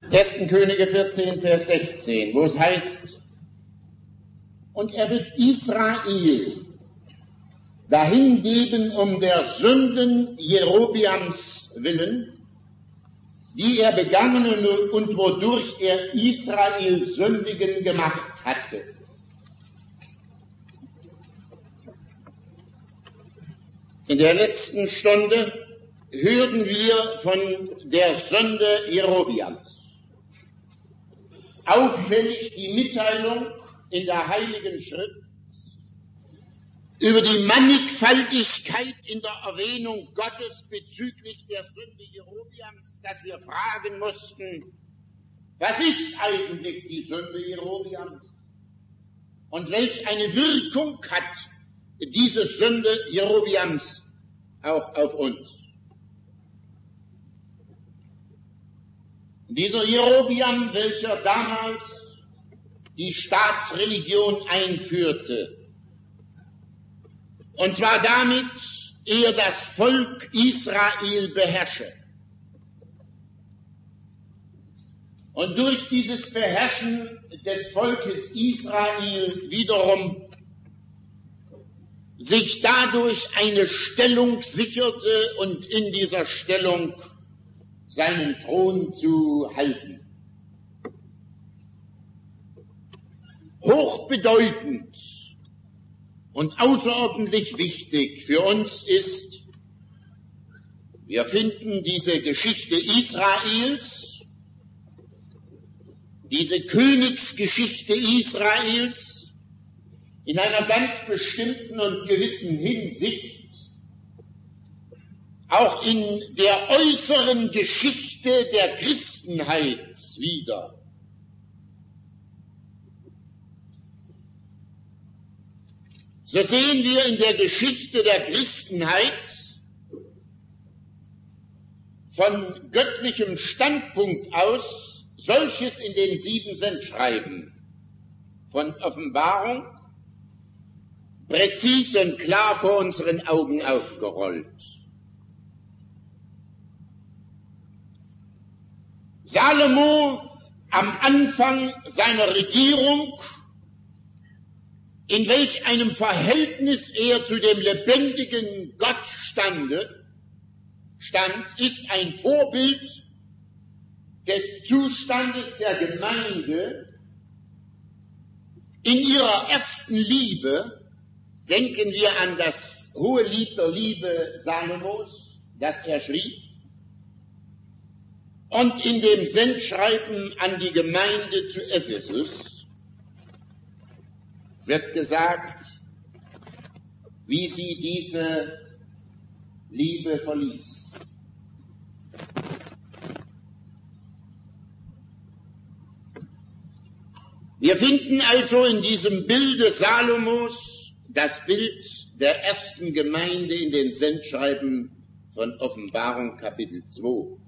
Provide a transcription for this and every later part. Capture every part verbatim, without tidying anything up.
ersten Könige vierzehn, Vers sechzehn, wo es heißt, und er wird Israel dahingeben um der Sünden Jerobeams willen, die er begangen und wodurch er Israel sündigen gemacht hatte. In der letzten Stunde hörten wir von der Sünde Jerobeams. Auffällig die Mitteilung in der Heiligen Schrift über die Mannigfaltigkeit in der Erwähnung Gottes bezüglich der Sünde Jerobeams, dass wir fragen mussten, was ist eigentlich die Sünde Jerobeams? Und welch eine Wirkung hat diese Sünde Jerobeams auch auf uns? Dieser Jerobeam, welcher damals die Staatsreligion einführte, und zwar damit, er das Volk Israel beherrsche. Und durch dieses Beherrschen des Volkes Israel wiederum sich dadurch eine Stellung sicherte und in dieser Stellung seinen Thron zu halten. Hochbedeutend und außerordentlich wichtig für uns ist, wir finden diese Geschichte Israels, diese Königsgeschichte Israels in einer ganz bestimmten und gewissen Hinsicht auch in der äußeren Geschichte der Christenheit wieder. So sehen wir in der Geschichte der Christenheit von göttlichem Standpunkt aus solches in den sieben Sendschreiben von Offenbarung präzis und klar vor unseren Augen aufgerollt. Salomo am Anfang seiner Regierung, in welch einem Verhältnis er zu dem lebendigen Gott stande, stand, ist ein Vorbild des Zustandes der Gemeinde in ihrer ersten Liebe. Denken wir an das hohe Lied der Liebe Salomos, das er schrieb, und in dem Sendschreiben an die Gemeinde zu Ephesus wird gesagt, wie sie diese Liebe verließ. Wir finden also in diesem Bilde Salomos das Bild der ersten Gemeinde in den Sendschreiben von Offenbarung Kapitel zwei.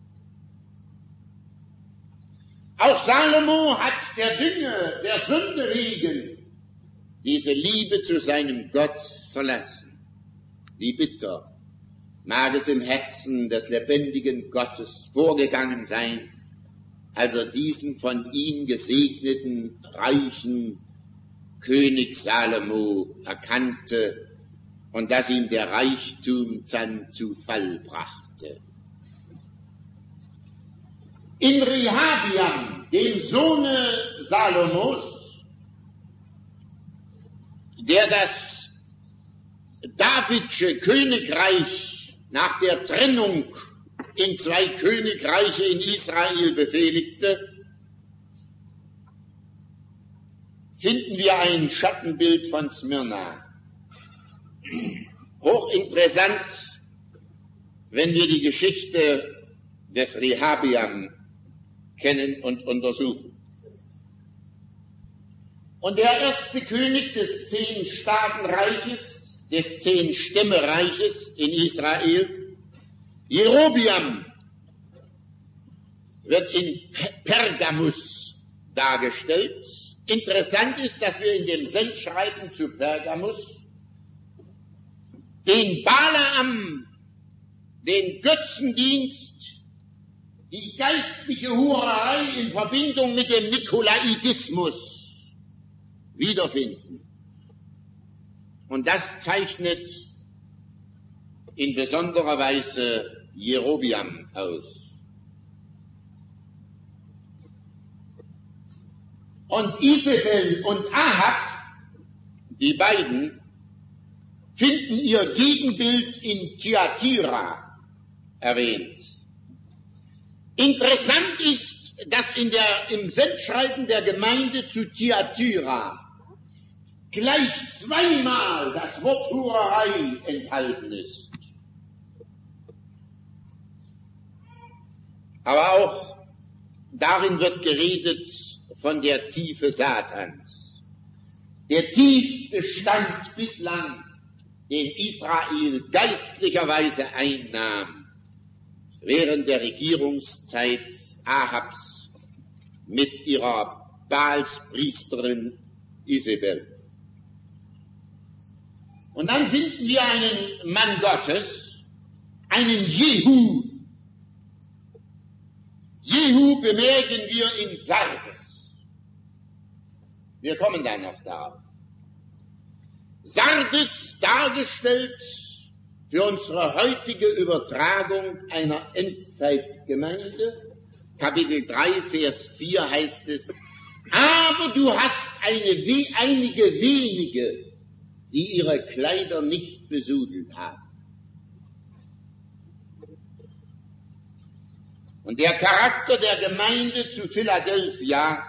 Auch Salomo hat der Dinge, der Sünde wegen, diese Liebe zu seinem Gott verlassen. Wie bitter mag es im Herzen des lebendigen Gottes vorgegangen sein, als er diesen von ihm gesegneten, reichen König Salomo erkannte und dass ihm der Reichtum dann zu Fall brachte. In Rehabiam, dem Sohne Salomos, der das Davidsche Königreich nach der Trennung in zwei Königreiche in Israel befehligte, finden wir ein Schattenbild von Smyrna. Hochinteressant, wenn wir die Geschichte des Rehabiam kennen und untersuchen. Und der erste König des Zehn-Staatenreiches, des Zehn-Stämmereiches in Israel, Jerobeam, wird in Pergamus dargestellt. Interessant ist, dass wir in dem Sendschreiben zu Pergamus den Balaam, den Götzendienst die geistliche Hurerei in Verbindung mit dem Nikolaidismus wiederfinden. Und das zeichnet in besonderer Weise Jerobiam aus. Und Isabel und Ahab, die beiden, finden ihr Gegenbild in Thyatira erwähnt. Interessant ist, dass in der, im Sendschreiben der Gemeinde zu Thyatira gleich zweimal das Wort Hurerei enthalten ist. Aber auch darin wird geredet von der Tiefe Satans. Der tiefste Stand bislang, den Israel geistlicherweise einnahm, während der Regierungszeit Ahabs mit ihrer Baalspriesterin Isabel. Und dann finden wir einen Mann Gottes, einen Jehu. Jehu bemerken wir in Sardes. Wir kommen da noch darauf. Sardes dargestellt für unsere heutige Übertragung einer Endzeitgemeinde. Kapitel drei, Vers vier heißt es, aber du hast eine, einige wenige, die ihre Kleider nicht besudelt haben. Und der Charakter der Gemeinde zu Philadelphia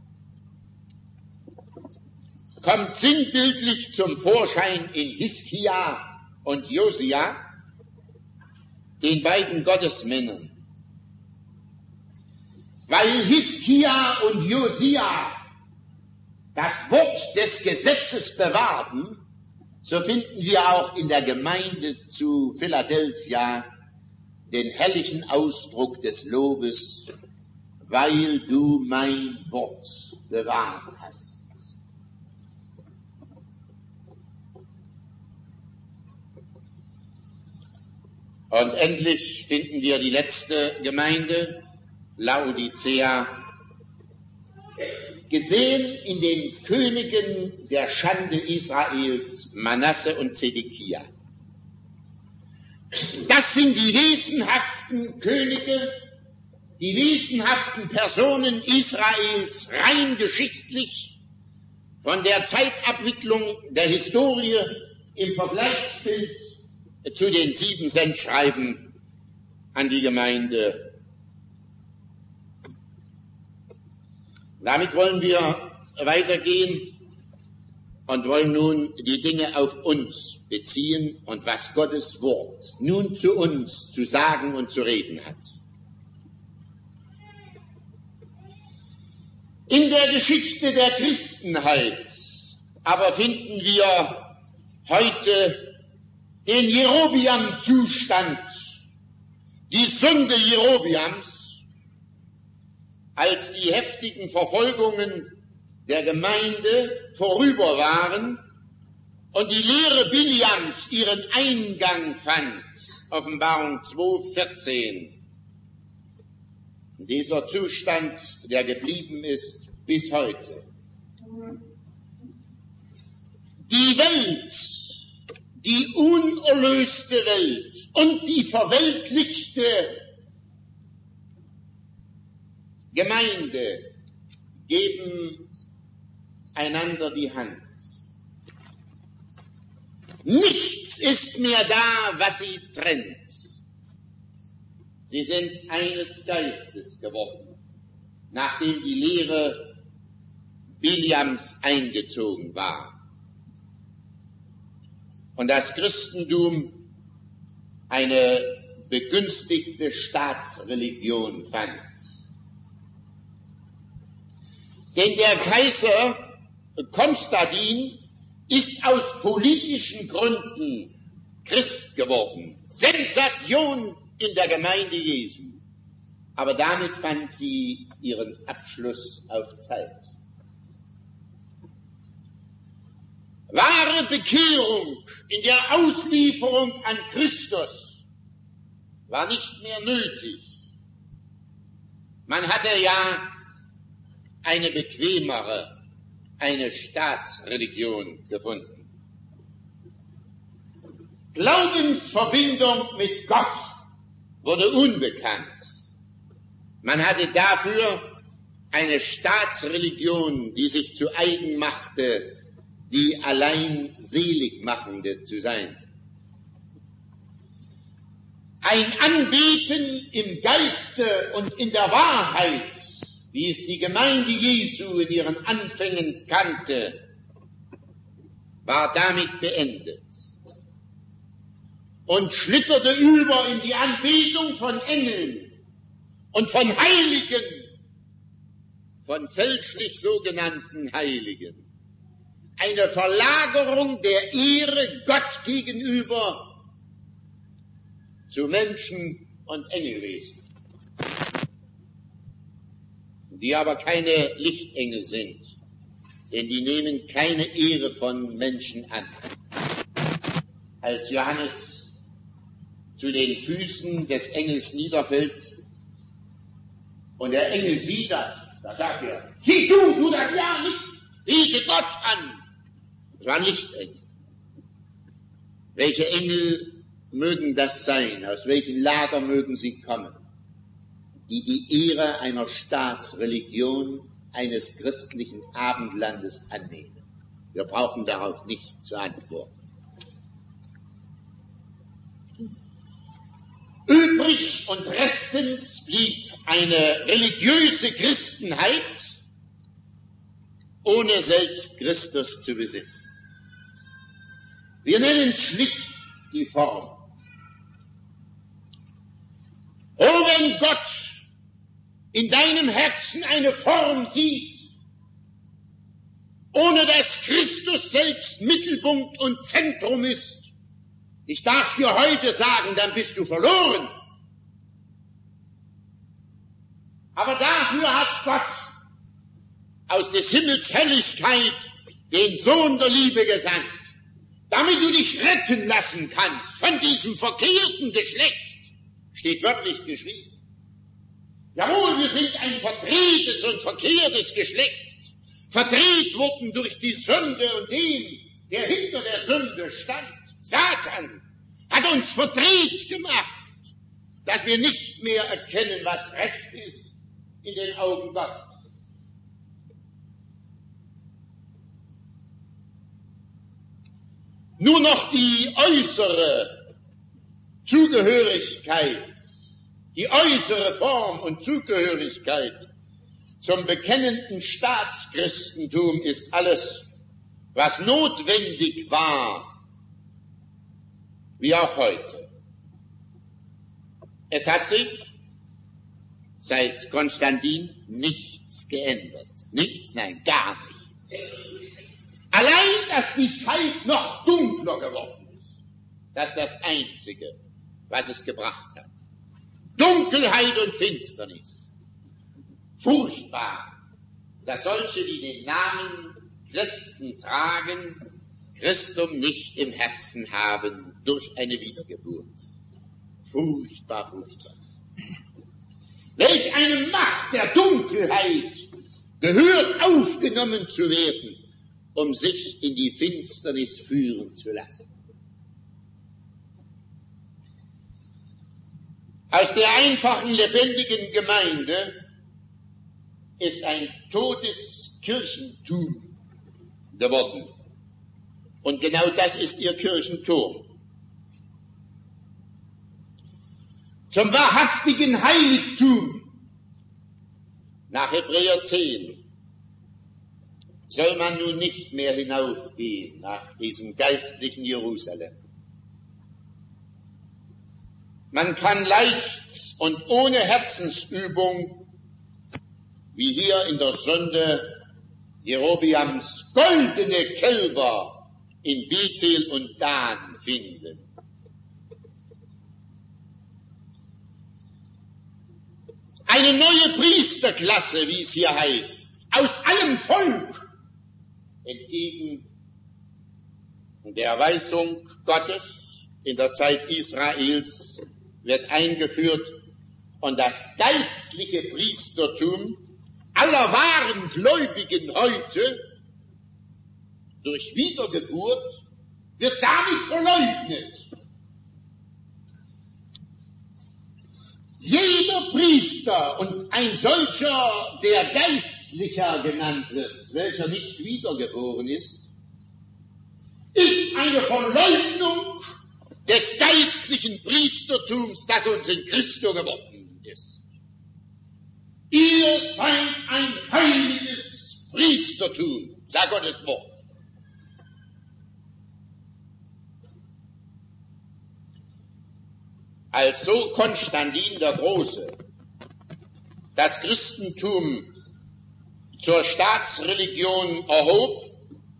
kommt sinnbildlich zum Vorschein in Hiskia und Josia, den beiden Gottesmännern. Weil Hiskia und Josia das Wort des Gesetzes bewahrten, so finden wir auch in der Gemeinde zu Philadelphia den herrlichen Ausdruck des Lobes, weil du mein Wort bewahrt hast. Und endlich finden wir die letzte Gemeinde, Laodicea, gesehen in den Königen der Schande Israels, Manasse und Zedekia. Das sind die wesenhaften Könige, die wesenhaften Personen Israels, rein geschichtlich, von der Zeitabwicklung der Historie im Vergleichsbild zu den sieben Sendschreiben an die Gemeinde. Damit wollen wir weitergehen und wollen nun die Dinge auf uns beziehen und was Gottes Wort nun zu uns zu sagen und zu reden hat. In der Geschichte der Christenheit aber finden wir heute den Jerobiam-Zustand, die Sünde Jerobiams, als die heftigen Verfolgungen der Gemeinde vorüber waren und die Lehre Biliams ihren Eingang fand, Offenbarung zwei, vierzehn. Dieser Zustand, der geblieben ist bis heute. Die Welt, die unerlöste Welt und die verweltlichte Gemeinde geben einander die Hand. Nichts ist mehr da, was sie trennt. Sie sind eines Geistes geworden, nachdem die Lehre Biliams eingezogen war und das Christentum eine begünstigte Staatsreligion fand. Denn der Kaiser Konstantin ist aus politischen Gründen Christ geworden. Sensation in der Gemeinde Jesu. Aber damit fand sie ihren Abschluss auf Zeit. Wahre Bekehrung in der Auslieferung an Christus war nicht mehr nötig. Man hatte ja eine bequemere, eine Staatsreligion gefunden. Glaubensverbindung mit Gott wurde unbekannt. Man hatte dafür eine Staatsreligion, die sich zu eigen machte, die allein seligmachende zu sein. Ein Anbeten im Geiste und in der Wahrheit, wie es die Gemeinde Jesu in ihren Anfängen kannte, war damit beendet und schlitterte über in die Anbetung von Engeln und von Heiligen, von fälschlich sogenannten Heiligen. Eine Verlagerung der Ehre Gott gegenüber zu Menschen und Engelwesen, die aber keine Lichtengel sind, denn die nehmen keine Ehre von Menschen an. Als Johannes zu den Füßen des Engels niederfällt und der Engel sieht das, da sagt er, sieh du, du das ja nicht, bete Gott an. Das waren Lichtengel. Welche Engel mögen das sein? Aus welchem Lager mögen sie kommen? Die die Ehre einer Staatsreligion, eines christlichen Abendlandes annehmen. Wir brauchen darauf nicht zu antworten. Übrig und restens blieb eine religiöse Christenheit, ohne selbst Christus zu besitzen. Wir nennen schlicht die Form. Oh, wenn Gott in deinem Herzen eine Form sieht, ohne dass Christus selbst Mittelpunkt und Zentrum ist, ich darf dir heute sagen, dann bist du verloren. Aber dafür hat Gott aus des Himmels Helligkeit den Sohn der Liebe gesandt, damit du dich retten lassen kannst von diesem verkehrten Geschlecht. Steht wörtlich geschrieben. Jawohl, wir sind ein verdrehtes und verkehrtes Geschlecht, verdreht worden durch die Sünde und den, der hinter der Sünde stand. Satan hat uns verdreht gemacht, dass wir nicht mehr erkennen, was recht ist in den Augen Gottes. Nur noch die äußere Zugehörigkeit, die äußere Form und Zugehörigkeit zum bekennenden Staatschristentum ist alles, was notwendig war, wie auch heute. Es hat sich seit Konstantin nichts geändert. Nichts, nein, gar nichts. Allein, dass die Zeit noch dunkler geworden ist, das ist das Einzige, was es gebracht hat. Dunkelheit und Finsternis. Furchtbar, dass solche, die den Namen Christen tragen, Christum nicht im Herzen haben durch eine Wiedergeburt. Furchtbar, furchtbar. Welch eine Macht der Dunkelheit gehört aufgenommen zu werden, um sich in die Finsternis führen zu lassen. Aus der einfachen, lebendigen Gemeinde ist ein totes Kirchentum geworden. Und genau das ist ihr Kirchenturm. Zum wahrhaftigen Heiligtum, nach Hebräer zehn, soll man nun nicht mehr hinaufgehen nach diesem geistlichen Jerusalem. Man kann leicht und ohne Herzensübung, wie hier in der Sünde Jerobeams, goldene Kälber in Bethel und Dan finden. Eine neue Priesterklasse, wie es hier heißt, aus allem Volk, entgegen der Weisung Gottes in der Zeit Israels, wird eingeführt und das geistliche Priestertum aller wahren Gläubigen heute durch Wiedergeburt wird damit verleugnet. Jeder Priester und ein solcher, der Geistlicher genannt wird, welcher nicht wiedergeboren ist, ist eine Verleugnung des geistlichen Priestertums, das uns in Christo geworden ist. Ihr seid ein heiliges Priestertum, sagt Gottes Wort. Als so Konstantin der Große das Christentum zur Staatsreligion erhob,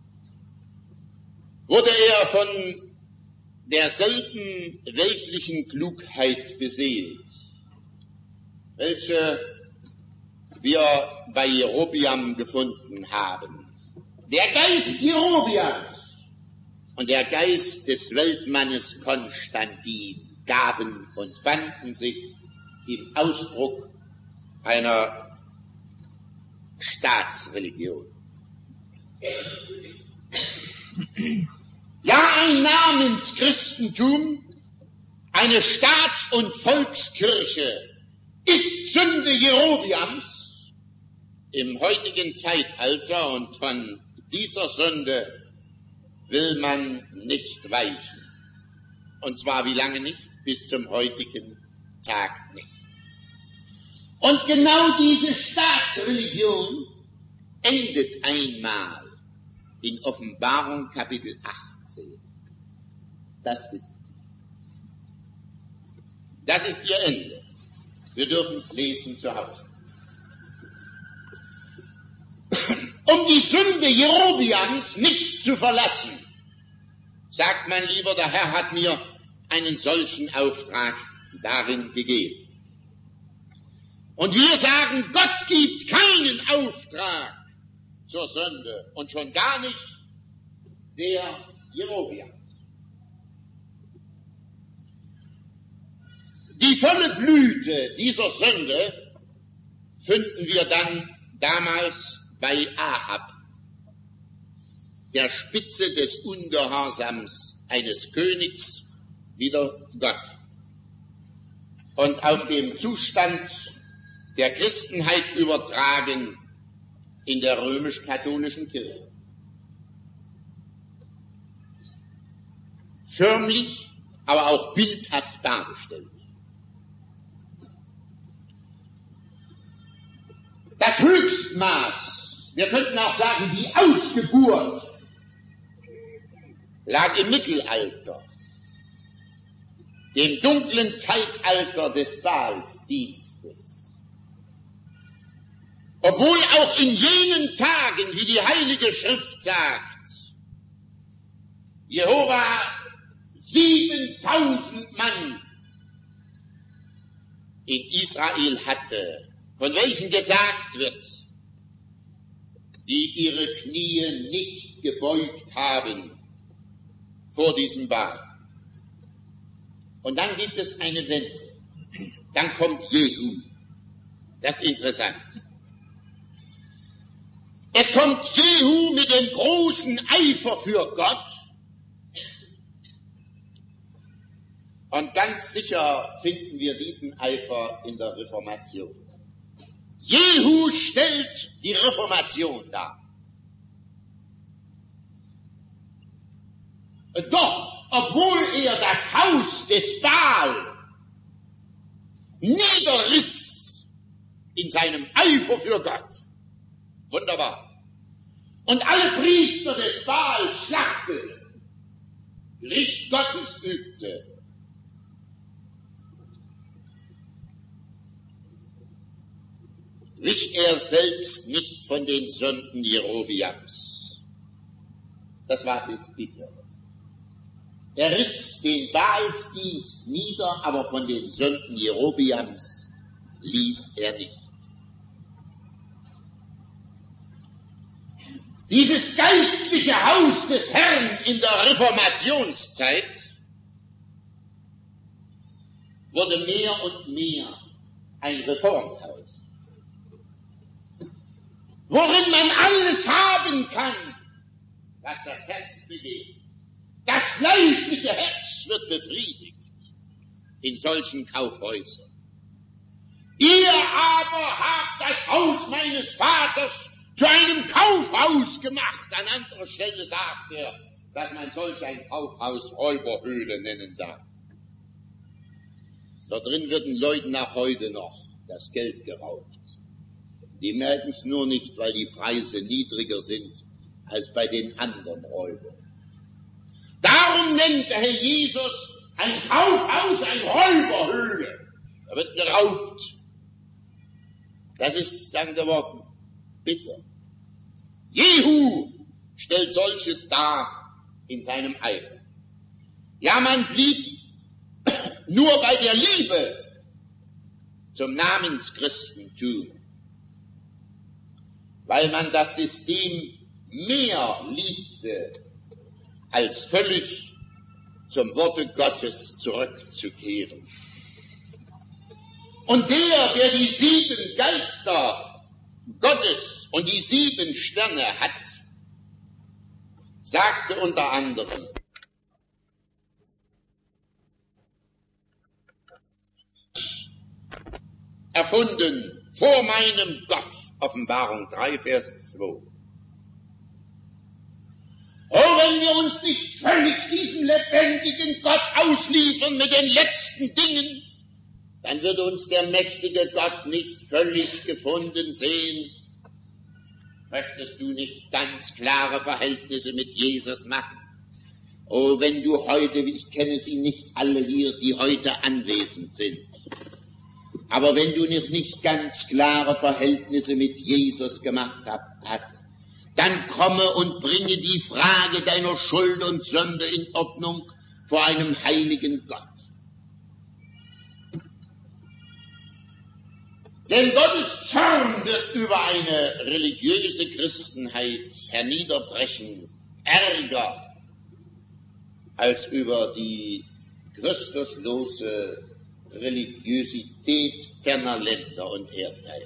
wurde er von derselben weltlichen Klugheit beseelt, welche wir bei Jerobeam gefunden haben. Der Geist Jerobeams und der Geist des Weltmannes Konstantin gaben und fanden sich im Ausdruck einer Staatsreligion. Ja, ein Namenschristentum, eine Staats- und Volkskirche ist Sünde Jerobeams im heutigen Zeitalter, und von dieser Sünde will man nicht weichen. Und zwar wie lange nicht? Bis zum heutigen Tag nicht. Und genau diese Staatsreligion endet einmal in Offenbarung Kapitel achtzehn. Das ist sie. Das ist ihr Ende. Wir dürfen es lesen zu Hause. Um die Sünde Jerobeams nicht zu verlassen, sagt mein Lieber, der Herr hat mir einen solchen Auftrag darin gegeben. Und wir sagen, Gott gibt keinen Auftrag zur Sünde und schon gar nicht der Jerobeams. Die volle Blüte dieser Sünde finden wir dann damals bei Ahab, der Spitze des Ungehorsams eines Königs wider Gott. Und auf dem Zustand der Christenheit übertragen in der römisch-katholischen Kirche. Förmlich, aber auch bildhaft dargestellt. Das Höchstmaß, wir könnten auch sagen, die Ausgeburt, lag im Mittelalter, dem dunklen Zeitalter des Baalsdienstes. Obwohl auch in jenen Tagen, wie die Heilige Schrift sagt, Jehova siebentausend Mann in Israel hatte, von welchen gesagt wird, die ihre Knie nicht gebeugt haben vor diesem Baal. Und dann gibt es eine Wende. Dann kommt Jehu. Das ist interessant. Es kommt Jehu mit dem großen Eifer für Gott. Und ganz sicher finden wir diesen Eifer in der Reformation. Jehu stellt die Reformation dar. Doch, obwohl er das Haus des Baal niederriss in seinem Eifer für Gott, wunderbar, und alle Priester des Baal schlachtete, Gericht Gottes übte, wich er selbst nicht von den Sünden Jerobeams. Das war das Bittere. Er riss den Baalsdienst nieder, aber von den Sünden Jerobeams ließ er nicht. Dieses geistliche Haus des Herrn in der Reformationszeit wurde mehr und mehr ein Reformhaus, worin man alles haben kann, was das Herz begehrt. Das fleischliche Herz wird befriedigt in solchen Kaufhäusern. Ihr aber habt das Haus meines Vaters zu einem Kaufhaus gemacht. An anderer Stelle sagt er, dass man solch ein Kaufhaus Räuberhöhle nennen darf. Dort drin wird den Leuten auch heute noch das Geld geraubt. Die merken es nur nicht, weil die Preise niedriger sind als bei den anderen Räubern. Darum nennt der Herr Jesus ein Kaufhaus eine Räuberhöhle. Da wird geraubt. Das ist dann geworden. Bitter. Jehu stellt solches dar in seinem Eifer. Ja, man blieb nur bei der Liebe zum Namenschristentum, weil man das System mehr liebte, als völlig zum Worte Gottes zurückzukehren. Und der, der die sieben Geister Gottes und die sieben Sterne hat, sagte unter anderem, erfunden vor meinem Gott, Offenbarung drei, Vers zwei. Oh, wenn wir uns nicht völlig diesem lebendigen Gott ausliefern mit den letzten Dingen, dann wird uns der mächtige Gott nicht völlig gefunden sehen. Möchtest du nicht ganz klare Verhältnisse mit Jesus machen? Oh, wenn du heute, ich kenne sie nicht alle hier, die heute anwesend sind, aber wenn du noch nicht ganz klare Verhältnisse mit Jesus gemacht hast, dann komme und bringe die Frage deiner Schuld und Sünde in Ordnung vor einem heiligen Gott. Denn Gottes Zorn wird über eine religiöse Christenheit herniederbrechen, ärger als über die christuslose Religiosität ferner Länder und Erdteile.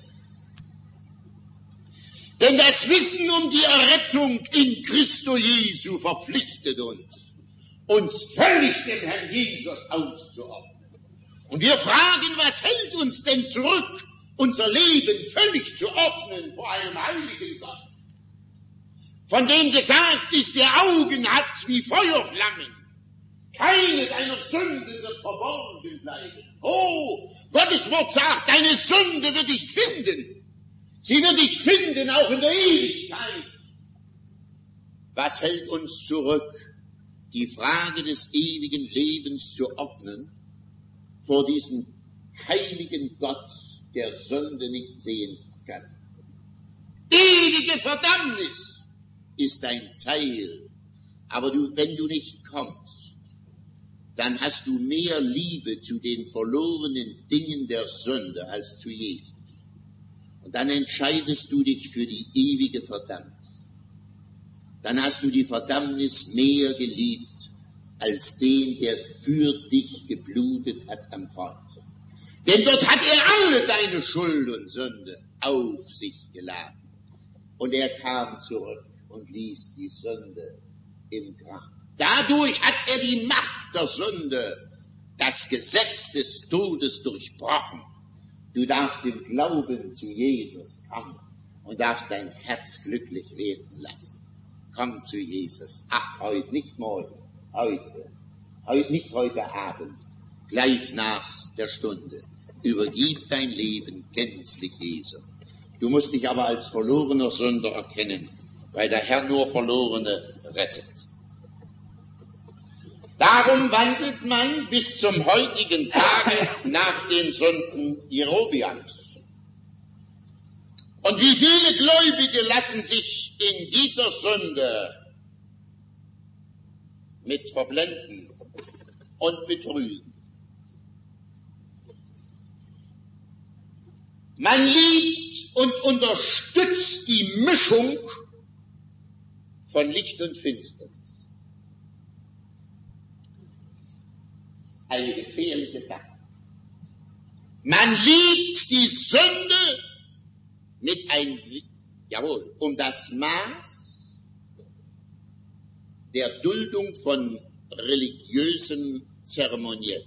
Denn das Wissen um die Errettung in Christo Jesu verpflichtet uns, uns völlig dem Herrn Jesus auszuordnen. Und wir fragen, was hält uns denn zurück, unser Leben völlig zu ordnen vor einem heiligen Gott, von dem gesagt ist, der Augen hat wie Feuerflammen. Keine deiner Sünde wird verborgen bleiben. Oh, Gottes Wort sagt, deine Sünde wird dich finden. Sie wird dich finden, auch in der Ewigkeit. Was hält uns zurück, die Frage des ewigen Lebens zu ordnen, vor diesem heiligen Gott, der Sünde nicht sehen kann? Ewige Verdammnis ist ein Teil, aber du, wenn du nicht kommst, dann hast du mehr Liebe zu den verlorenen Dingen der Sünde als zu Jesus. Und dann entscheidest du dich für die ewige Verdammnis. Dann hast du die Verdammnis mehr geliebt als den, der für dich geblutet hat am Kreuz. Denn dort hat er alle deine Schuld und Sünde auf sich geladen. Und er kam zurück und ließ die Sünde im Grab. Dadurch hat er die Macht der Sünde, das Gesetz des Todes durchbrochen. Du darfst im Glauben zu Jesus kommen und darfst dein Herz glücklich werden lassen. Komm zu Jesus. Ach, heute, nicht morgen, heute. Heute, nicht heute Abend, gleich nach der Stunde. Übergib dein Leben gänzlich Jesus. Du musst dich aber als verlorener Sünder erkennen, weil der Herr nur Verlorene rettet. Darum wandelt man bis zum heutigen Tage nach den Sünden Jerobeams. Und wie viele Gläubige lassen sich in dieser Sünde mit verblenden und betrügen. Man liebt und unterstützt die Mischung von Licht und Finsternis. Eine gefährliche Sache. Man liebt die Sünde mit ein, jawohl, um das Maß der Duldung von religiösem Zeremoniell.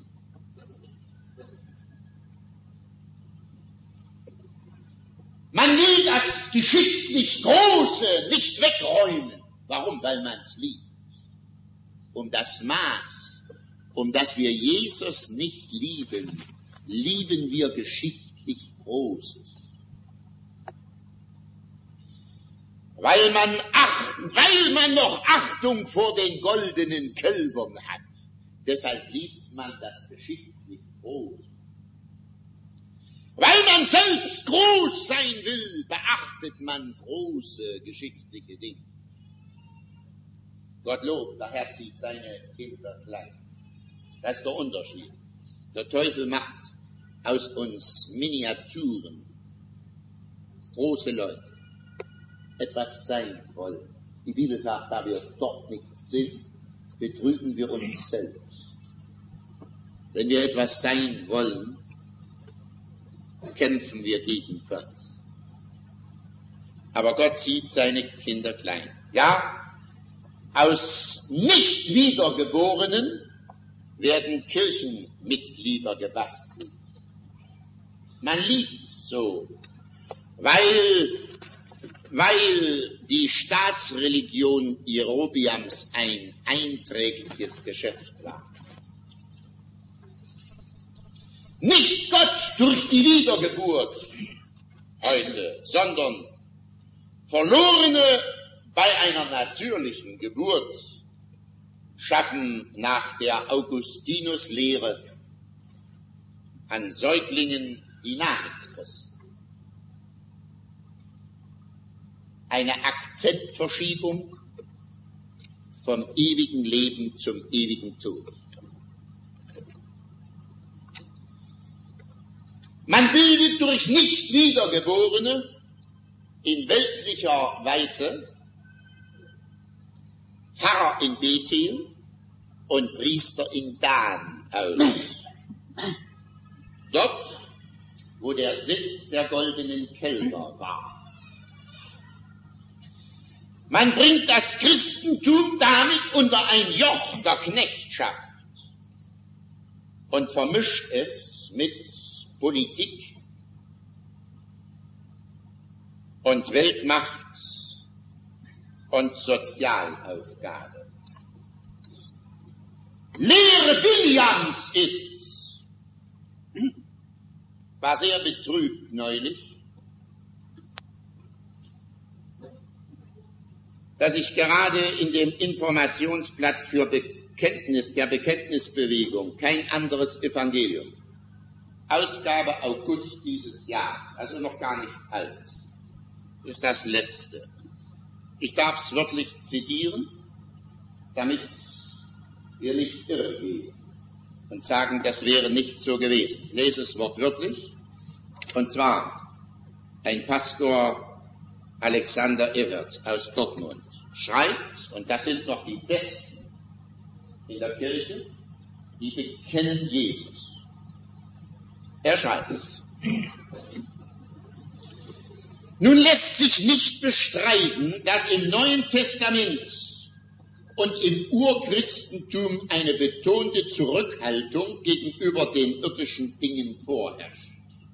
Man will das geschichtlich Große nicht wegräumen. Warum? Weil man es liebt. Um das Maß, um das wir Jesus nicht lieben, lieben wir geschichtlich Großes. Weil man, ach, weil man noch Achtung vor den goldenen Kälbern hat. Deshalb liebt man das geschichtlich Große. Weil man selbst groß sein will, beachtet man große geschichtliche Dinge. Gottlob, der Herr zieht seine Kinder klein. Das ist der Unterschied. Der Teufel macht aus uns Miniaturen, große Leute, etwas sein wollen. Die Bibel sagt, da wir dort nicht sind, betrügen wir uns selbst. Wenn wir etwas sein wollen, kämpfen wir gegen Gott. Aber Gott zieht seine Kinder klein. Ja, aus nicht Wiedergeborenen werden Kirchenmitglieder gebastelt. Man liebt so, weil, weil die Staatsreligion Jerobiams ein einträgliches Geschäft war. Nicht Gott durch die Wiedergeburt heute, sondern Verlorene bei einer natürlichen Geburt schaffen nach der Augustinus-Lehre an Säuglingen die Namenskosten. Eine Akzentverschiebung vom ewigen Leben zum ewigen Tod. Man bildet durch Nicht-Wiedergeborene in weltlicher Weise Pfarrer in Bethel und Priester in Dan aus. Dort, wo der Sitz der goldenen Kälber war. Man bringt das Christentum damit unter ein Joch der Knechtschaft und vermischt es mit Politik und Weltmacht und Sozialaufgabe. Lehre Biliams ist's. War sehr betrübt neulich, dass ich gerade in dem Informationsblatt für Bekenntnis, der Bekenntnisbewegung, kein anderes Evangelium, Ausgabe August dieses Jahres, also noch gar nicht alt, ist das letzte. Ich darf es wörtlich zitieren, damit wir nicht irre gehen und sagen, das wäre nicht so gewesen. Ich lese es wortwörtlich, und zwar ein Pastor Alexander Everts aus Dortmund schreibt, und das sind noch die Besten in der Kirche, die bekennen Jesus. Er schreibt, nun lässt sich nicht bestreiten, dass im Neuen Testament und im Urchristentum eine betonte Zurückhaltung gegenüber den irdischen Dingen vorherrscht.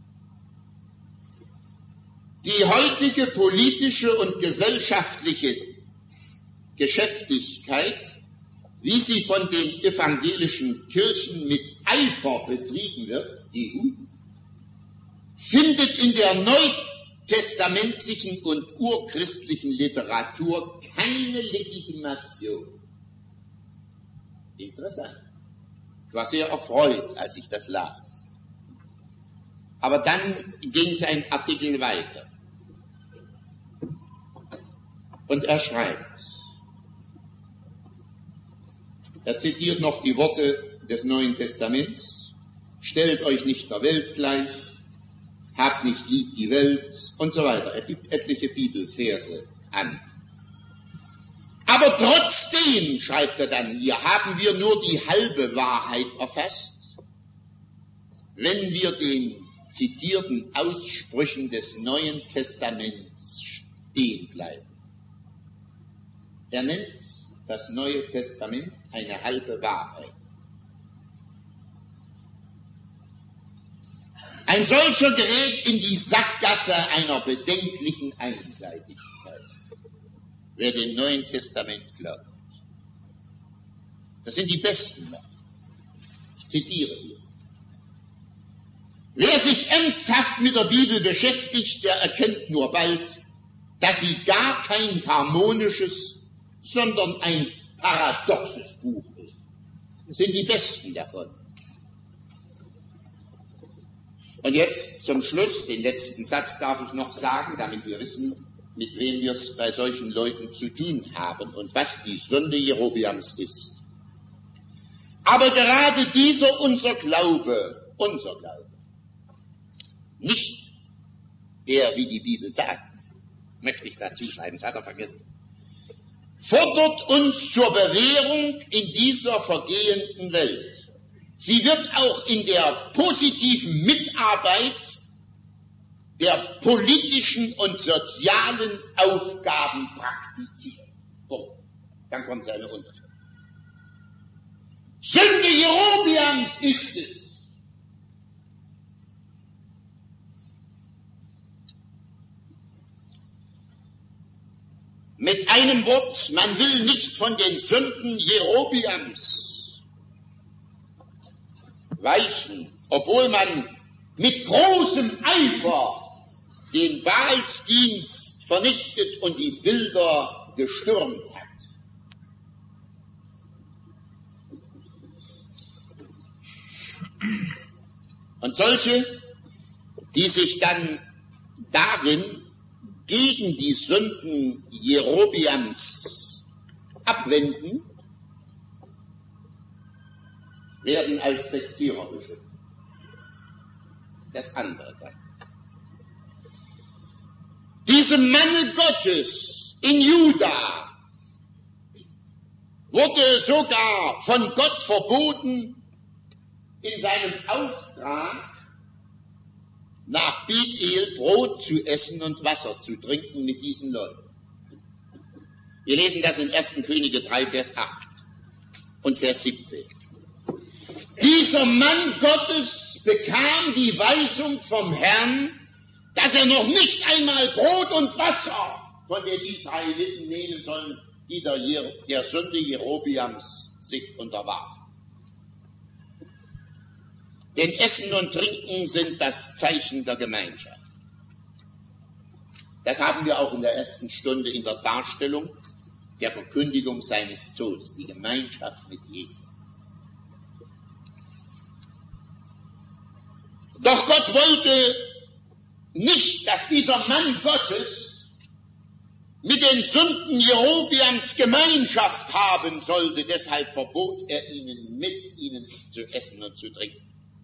Die heutige politische und gesellschaftliche Geschäftigkeit, wie sie von den evangelischen Kirchen mit Eifer betrieben wird, E U, findet in der neutestamentlichen und urchristlichen Literatur keine Legitimation. Interessant. Ich war sehr erfreut, als ich das las. Aber dann ging sein Artikel weiter. Und er schreibt, er zitiert noch die Worte des Neuen Testaments, stellt euch nicht der Welt gleich, habt nicht lieb die Welt und so weiter. Er gibt etliche Bibelverse an. Aber trotzdem, schreibt er dann hier, haben wir nur die halbe Wahrheit erfasst. wenn wir den zitierten Aussprüchen des Neuen Testaments stehen bleiben. Er nennt das Neue Testament eine halbe Wahrheit. Ein solcher gerät in die Sackgasse einer bedenklichen Einseitigkeit, wer dem Neuen Testament glaubt. Das sind die besten Männer. Ich zitiere hier. Wer sich ernsthaft mit der Bibel beschäftigt, der erkennt nur bald, dass sie gar kein harmonisches, sondern ein paradoxes Buch ist. Das sind die besten davon. Und jetzt zum Schluss, den letzten Satz darf ich noch sagen, damit wir wissen, mit wem wir es bei solchen Leuten zu tun haben und was die Sünde Jerobeams ist. Aber gerade dieser unser Glaube, unser Glaube, nicht der, wie die Bibel sagt, möchte ich dazu schreiben, das hat er vergessen, fordert uns zur Bewährung in dieser vergehenden Welt. Sie wird auch in der positiven Mitarbeit der politischen und sozialen Aufgaben praktiziert. So, dann kommt seine Unterschrift. Sünde Jerobeams ist es. Mit einem Wort, man will nicht von den Sünden Jerobeams weichen, obwohl man mit großem Eifer den Baalsdienst vernichtet und die Bilder gestürmt hat. Und solche, die sich dann darin gegen die Sünden Jerobeams abwenden, werden als Sektierer beschimpft. Das andere dann. Diesem Manne Gottes in Juda wurde sogar von Gott verboten, in seinem Auftrag nach Bethel Brot zu essen und Wasser zu trinken mit diesen Leuten. Wir lesen das in ersten Könige drei, Vers acht und Vers siebzehn. Dieser Mann Gottes bekam die Weisung vom Herrn, dass er noch nicht einmal Brot und Wasser von den Israeliten nehmen sollen, die der, der Sünde Jerobeams sich unterwarfen. Denn Essen und Trinken sind das Zeichen der Gemeinschaft. Das haben wir auch in der ersten Stunde in der Darstellung der Verkündigung seines Todes, die Gemeinschaft mit Jesus. Doch Gott wollte nicht, dass dieser Mann Gottes mit den Sünden Jerobeams Gemeinschaft haben sollte. Deshalb verbot er ihnen, mit ihnen zu essen und zu trinken.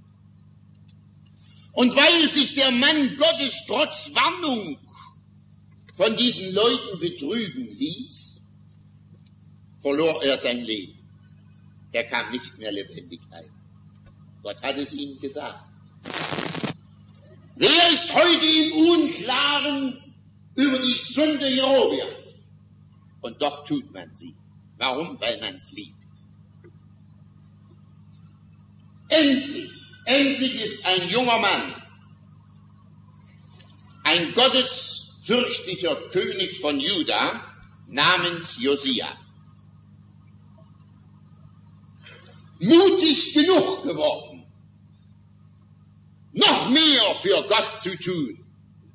Und weil sich der Mann Gottes trotz Warnung von diesen Leuten betrügen ließ, verlor er sein Leben. Er kam nicht mehr lebendig heim. Gott hat es ihnen gesagt. Wer ist heute im Unklaren über die Sünde Jerobeams? Und doch tut man sie. Warum? Weil man es liebt. Endlich, endlich ist ein junger Mann, ein gottesfürchtiger König von Juda namens Josia, mutig genug geworden, noch mehr für Gott zu tun.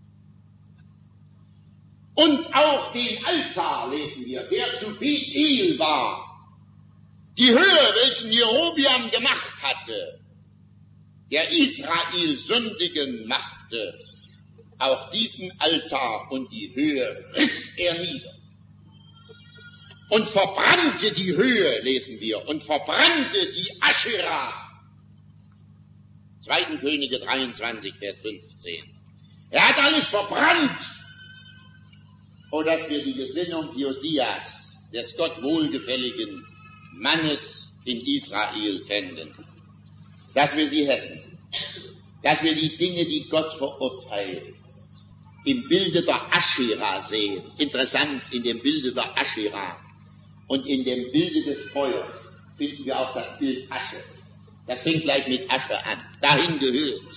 Und auch den Altar, lesen wir, der zu Bethel war, die Höhe, welchen Jerobeam gemacht hatte, der Israel sündigen machte, auch diesen Altar und die Höhe riss er nieder. Und verbrannte die Höhe, lesen wir, und verbrannte die Aschera. zweiten Könige dreiundzwanzig, Vers fünfzehn. Er hat alles verbrannt, oh, dass wir die Gesinnung Josias, des Gott wohlgefälligen Mannes in Israel fänden, dass wir sie hätten. dass wir die Dinge, die Gott verurteilt, im Bilde der Aschera sehen. Interessant, in dem Bilde der Aschera und in dem Bilde des Feuers finden wir auch das Bild Asche. Das fängt gleich mit Asche an. Dahin gehört.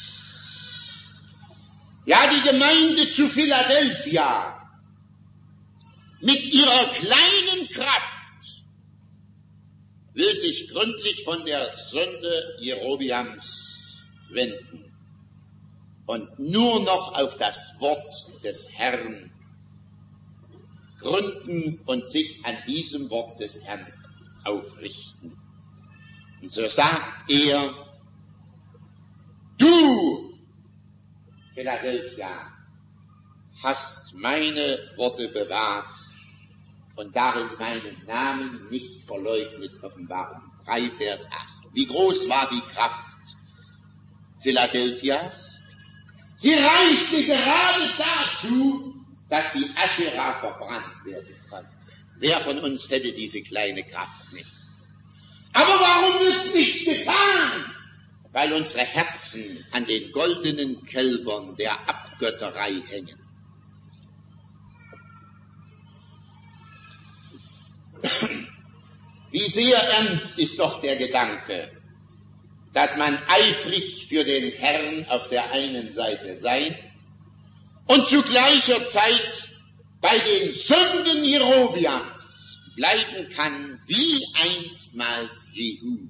Ja, die Gemeinde zu Philadelphia mit ihrer kleinen Kraft will sich gründlich von der Sünde Jerobeams wenden und nur noch auf das Wort des Herrn gründen und sich an diesem Wort des Herrn aufrichten. Und so sagt er, du, Philadelphia, hast meine Worte bewahrt und darin meinen Namen nicht verleugnet. Offenbarung drei, Vers acht. Wie groß war die Kraft Philadelphias? Sie reichte gerade dazu, dass die Aschera verbrannt werden konnte. Wer von uns hätte diese kleine Kraft nicht? Aber warum wird's nicht getan? Weil unsere Herzen an den goldenen Kälbern der Abgötterei hängen. Wie sehr ernst ist doch der Gedanke, dass man eifrig für den Herrn auf der einen Seite sein und zu gleicher Zeit bei den Sünden Jerobeams bleiben kann, wie einstmals Jehu.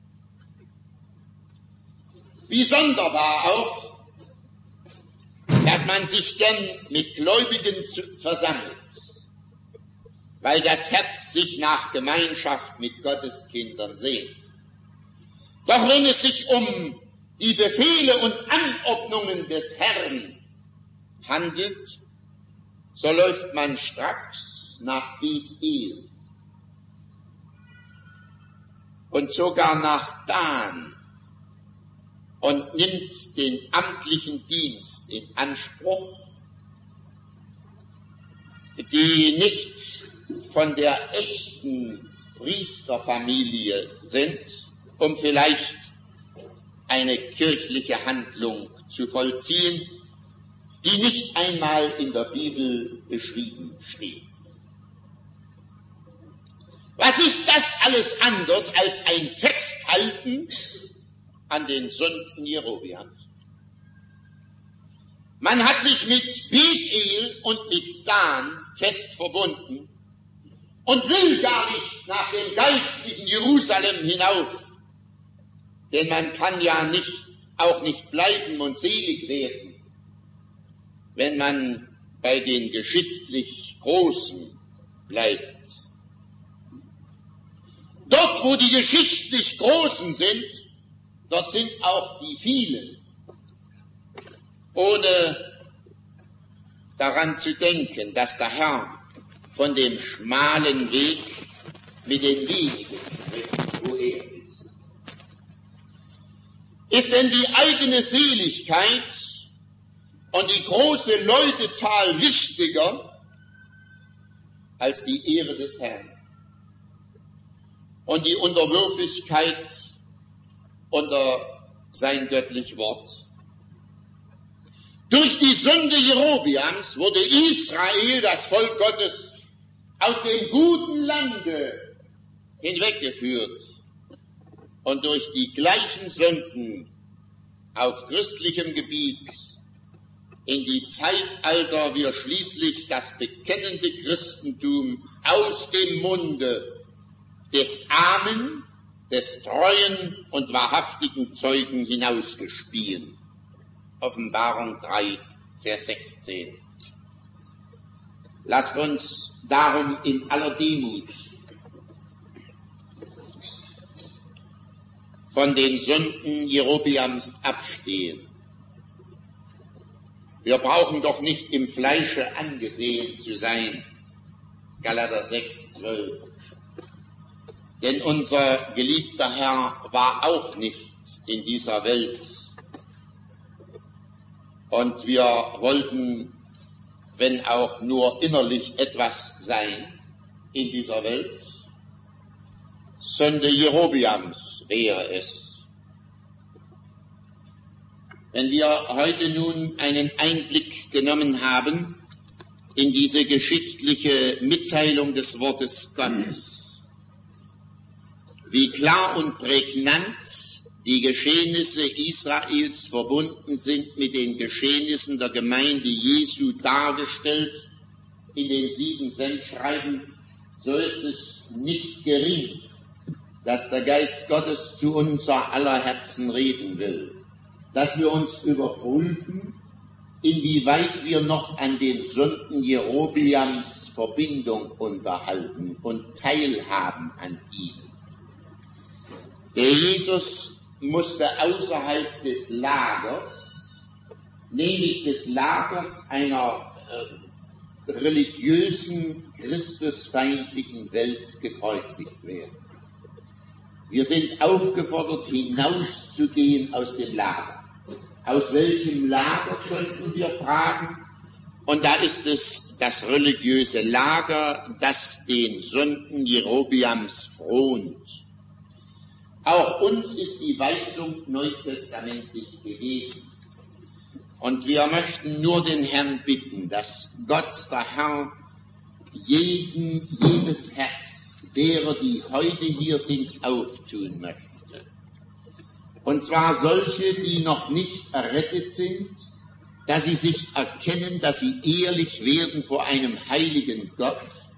Wie sonderbar auch, dass man sich gern mit Gläubigen zu, versammelt, weil das Herz sich nach Gemeinschaft mit Gottes Kindern sehnt. Doch wenn es sich um die Befehle und Anordnungen des Herrn handelt, so läuft man stracks nach Bethel und sogar nach Dan und nimmt den amtlichen Dienst in Anspruch, die nicht von der echten Priesterfamilie sind, um vielleicht eine kirchliche Handlung zu vollziehen, die nicht einmal in der Bibel beschrieben steht. Was ist das alles anders als ein Festhalten an den Sünden Jerobeams? Man hat sich mit Bethel und mit Dan fest verbunden und will gar nicht nach dem geistlichen Jerusalem hinauf, denn man kann ja nicht, auch nicht bleiben und selig werden, wenn man bei den geschichtlich Großen bleibt. Dort, wo die geschichtlich Großen sind, dort sind auch die vielen, ohne daran zu denken, dass der Herr von dem schmalen Weg mit den wenigen spricht, wo er ist. Ist denn die eigene Seligkeit und die große Leutezahl wichtiger als die Ehre des Herrn und die Unterwürfigkeit unter sein göttlich Wort? Durch die Sünde Jerobeams wurde Israel, das Volk Gottes, aus dem guten Lande hinweggeführt und durch die gleichen Sünden auf christlichem Gebiet in die Zeitalter wir schließlich das bekennende Christentum aus dem Munde des armen, des treuen und wahrhaftigen Zeugen hinausgespien. Offenbarung drei, Vers sechzehn. Lasst uns darum in aller Demut von den Sünden Jerobeams abstehen. Wir brauchen doch nicht im Fleische angesehen zu sein. Galater sechs, zwölf. Denn unser geliebter Herr war auch nicht in dieser Welt. Und wir wollten, wenn auch nur innerlich etwas sein in dieser Welt, Sünde Jerobeams wäre es. Wenn wir heute nun einen Einblick genommen haben in diese geschichtliche Mitteilung des Wortes Gottes, wie klar und prägnant die Geschehnisse Israels verbunden sind mit den Geschehnissen der Gemeinde Jesu dargestellt in den sieben Sendschreiben, so ist es nicht gering, dass der Geist Gottes zu unser aller Herzen reden will, dass wir uns überprüfen, inwieweit wir noch an den Sünden Jerobeams Verbindung unterhalten und teilhaben an ihnen. Der Jesus musste außerhalb des Lagers, nämlich des Lagers einer äh, religiösen, christusfeindlichen Welt gekreuzigt werden. Wir sind aufgefordert, hinauszugehen aus dem Lager. Aus welchem Lager könnten wir fragen? Und da ist es das religiöse Lager, das den Sünden Jerobeams front. Auch uns ist die Weisung neutestamentlich gegeben. Und wir möchten nur den Herrn bitten, dass Gott, der Herr, jeden, jedes Herz derer, die heute hier sind, auftun möchte. Und zwar solche, die noch nicht errettet sind, dass sie sich erkennen, dass sie ehrlich werden vor einem heiligen Gott,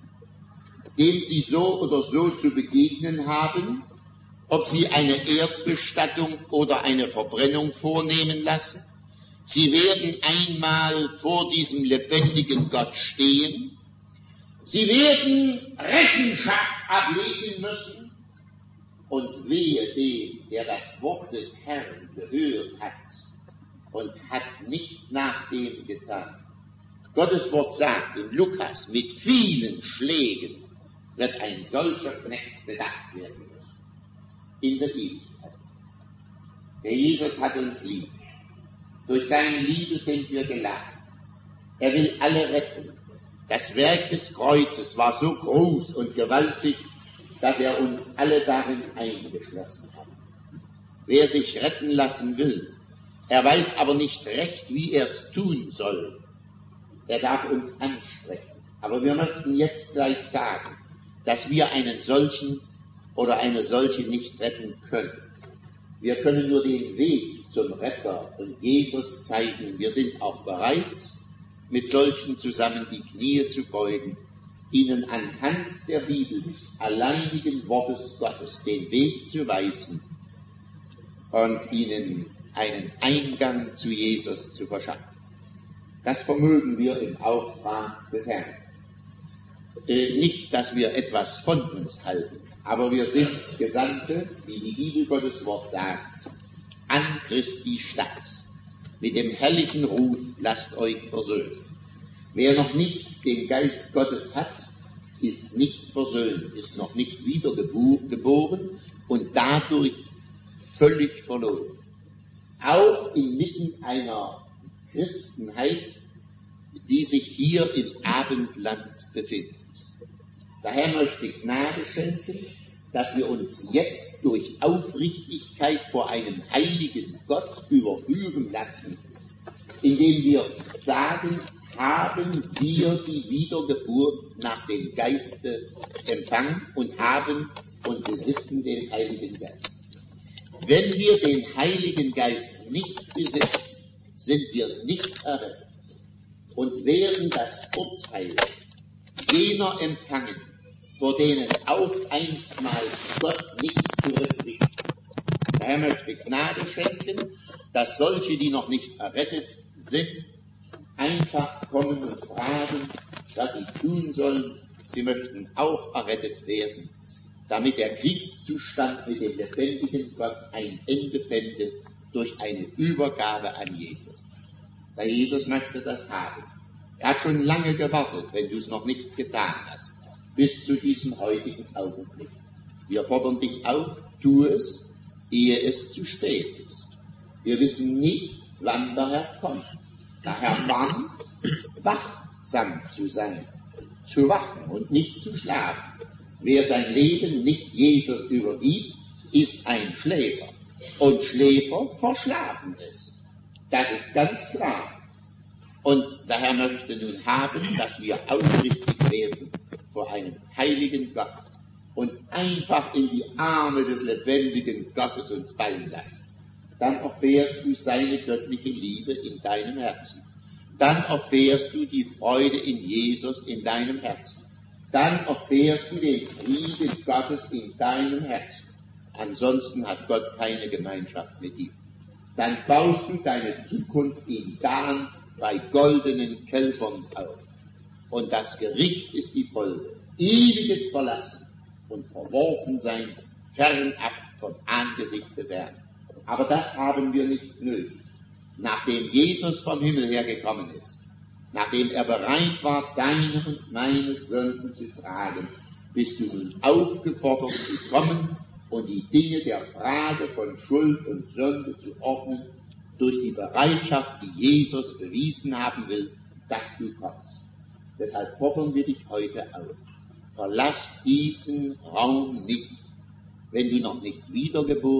dem sie so oder so zu begegnen haben, ob sie eine Erdbestattung oder eine Verbrennung vornehmen lassen. Sie werden einmal vor diesem lebendigen Gott stehen. Sie werden Rechenschaft ablegen müssen. Und wehe dem, der das Wort des Herrn gehört hat und hat nicht nach dem getan. Gottes Wort sagt in Lukas, mit vielen Schlägen wird ein solcher Knecht bedacht werden müssen. In der Ewigkeit. Der Jesus hat uns lieb. Durch seine Liebe sind wir geladen. Er will alle retten. Das Werk des Kreuzes war so groß und gewaltig, dass er uns alle darin eingeschlossen hat. Wer sich retten lassen will, er weiß aber nicht recht, wie er es tun soll, er darf uns ansprechen. Aber wir möchten jetzt gleich sagen, dass wir einen solchen oder eine solche nicht retten können. Wir können nur den Weg zum Retter und Jesus zeigen. Wir sind auch bereit, mit solchen zusammen die Knie zu beugen, ihnen anhand der Bibel, des alleinigen Wortes Gottes, den Weg zu weisen und ihnen einen Eingang zu Jesus zu verschaffen. Das vermögen wir im Auftrag des Herrn. Äh, nicht, dass wir etwas von uns halten, aber wir sind Gesandte, wie die Bibel Gottes Wort sagt, an Christi Stadt. Mit dem herrlichen Ruf lasst euch versöhnen. Wer noch nicht den Geist Gottes hat, ist nicht versöhnt, ist noch nicht wiedergeboren und dadurch völlig verloren. Auch inmitten einer Christenheit, die sich hier im Abendland befindet. Der Herr möchte Gnade schenken, dass wir uns jetzt durch Aufrichtigkeit vor einem heiligen Gott überführen lassen, indem wir sagen, haben wir die Wiedergeburt nach dem Geiste empfangen und haben und besitzen den Heiligen Geist. Wenn wir den Heiligen Geist nicht besitzen, sind wir nicht errettet und werden das Urteil jener empfangen, vor denen auch einstmals Gott nicht zurückblickt. Der Herr möchte Gnade schenken, dass solche, die noch nicht errettet sind, einfach kommen und fragen, was sie tun sollen. Sie möchten auch errettet werden, damit der Kriegszustand mit dem lebendigen Gott ein Ende fände durch eine Übergabe an Jesus. Der Jesus möchte das haben. Er hat schon lange gewartet, wenn du es noch nicht getan hast, bis zu diesem heutigen Augenblick. Wir fordern dich auf, tu es, ehe es zu spät ist. Wir wissen nicht, wann der Herr kommt. Der Herr warnt, wachsam zu sein, zu wachen und nicht zu schlafen. Wer sein Leben nicht Jesus übergibt, ist ein Schläfer. Und Schläfer verschlafen es. Das ist ganz klar. Und der Herr möchte nun haben, dass wir aufrichtig werden vor einem heiligen Gott und einfach in die Arme des lebendigen Gottes uns fallen lassen. Dann erfährst du seine göttliche Liebe in deinem Herzen. Dann erfährst du die Freude in Jesus in deinem Herzen. Dann erfährst du den Frieden Gottes in deinem Herzen. Ansonsten hat Gott keine Gemeinschaft mit dir. Dann baust du deine Zukunft in Dan bei goldenen Kälbern auf. Und das Gericht ist die Folge. Ewiges Verlassen und verworfen sein, fernab vom Angesicht des Herrn. Aber das haben wir nicht nötig. Nachdem Jesus vom Himmel her gekommen ist, nachdem er bereit war, deine und meine Sünden zu tragen, bist du nun aufgefordert zu kommen und die Dinge der Frage von Schuld und Sünde zu ordnen, durch die Bereitschaft, die Jesus bewiesen haben will, dass du kommst. Deshalb fordern wir dich heute auf. Verlass diesen Raum nicht, wenn du noch nicht wiedergeboren